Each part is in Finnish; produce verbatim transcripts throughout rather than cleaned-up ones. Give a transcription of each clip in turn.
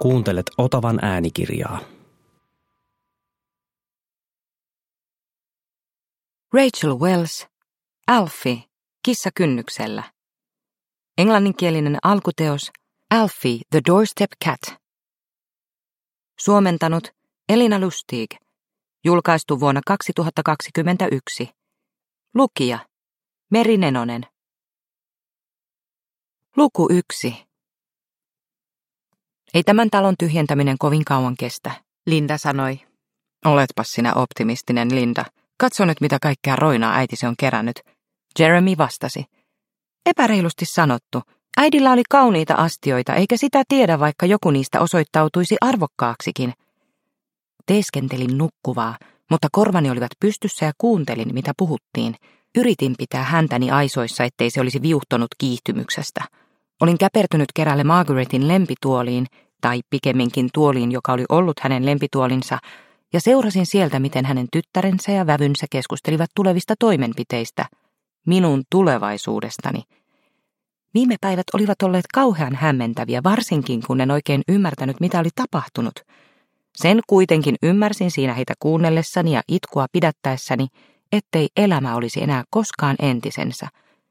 Kuuntelet Otavan äänikirjaa. Rachel Wells, Alfie, kissa kynnyksellä. Englanninkielinen alkuteos Alfie, the Doorstep Cat. Suomentanut Elina Lustig. Julkaistu vuonna kaksituhattakaksikymmentäyksi. Lukija Meri Nenonen. Luku yksi. Ei tämän talon tyhjentäminen kovin kauan kestä, Linda sanoi. Oletpas sinä optimistinen, Linda. Katso nyt, mitä kaikkea roinaa äitisi on kerännyt. Jeremy vastasi. Epäreilusti sanottu. Äidillä oli kauniita astioita, eikä sitä tiedä, vaikka joku niistä osoittautuisi arvokkaaksikin. Teeskentelin nukkuvaa, mutta korvani olivat pystyssä ja kuuntelin, mitä puhuttiin. Yritin pitää häntäni aisoissa, ettei se olisi viuhtonut kiihtymyksestä. Olin käpertynyt keräälle Margaretin lempituoliin, tai pikemminkin tuoliin, joka oli ollut hänen lempituolinsa, ja seurasin sieltä, miten hänen tyttärensä ja vävynsä keskustelivat tulevista toimenpiteistä, minun tulevaisuudestani. Viime päivät olivat olleet kauhean hämmentäviä, varsinkin kun en oikein ymmärtänyt, mitä oli tapahtunut. Sen kuitenkin ymmärsin siinä heitä kuunnellessani ja itkua pidättäessäni, ettei elämä olisi enää koskaan entisensä.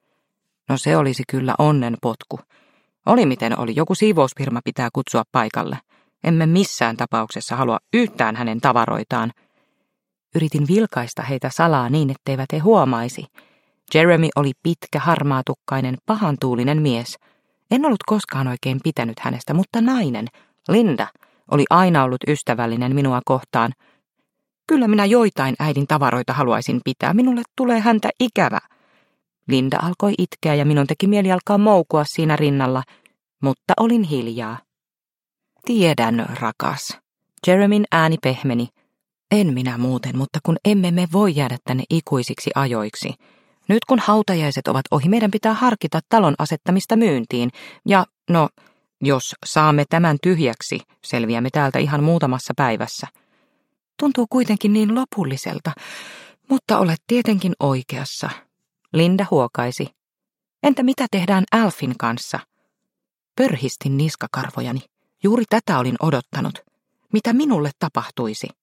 No se olisi kyllä onnenpotku. Oli miten oli, joku siivousfirma pitää kutsua paikalle. Emme missään tapauksessa halua yhtään hänen tavaroitaan. Yritin vilkaista heitä salaa niin, etteivät he huomaisi. Jeremy oli pitkä, harmaatukkainen, pahantuulinen mies. En ollut koskaan oikein pitänyt hänestä, mutta nainen, Linda, oli aina ollut ystävällinen minua kohtaan. Kyllä minä joitain äidin tavaroita haluaisin pitää, minulle tulee häntä ikävä. Linda alkoi itkeä ja minun teki mieli alkaa moukua siinä rinnalla, mutta olin hiljaa. Tiedän, rakas. Jeremyn ääni pehmeni. En minä muuten, mutta kun emme me voi jäädä tänne ikuisiksi ajoiksi. Nyt kun hautajaiset ovat ohi, meidän pitää harkita talon asettamista myyntiin. Ja, no, jos saamme tämän tyhjäksi, selviämme täältä ihan muutamassa päivässä. Tuntuu kuitenkin niin lopulliselta, mutta olet tietenkin oikeassa. Linda huokaisi. Entä mitä tehdään Alfin kanssa? Pörhistin niskakarvojani. Juuri tätä olin odottanut. Mitä minulle tapahtuisi?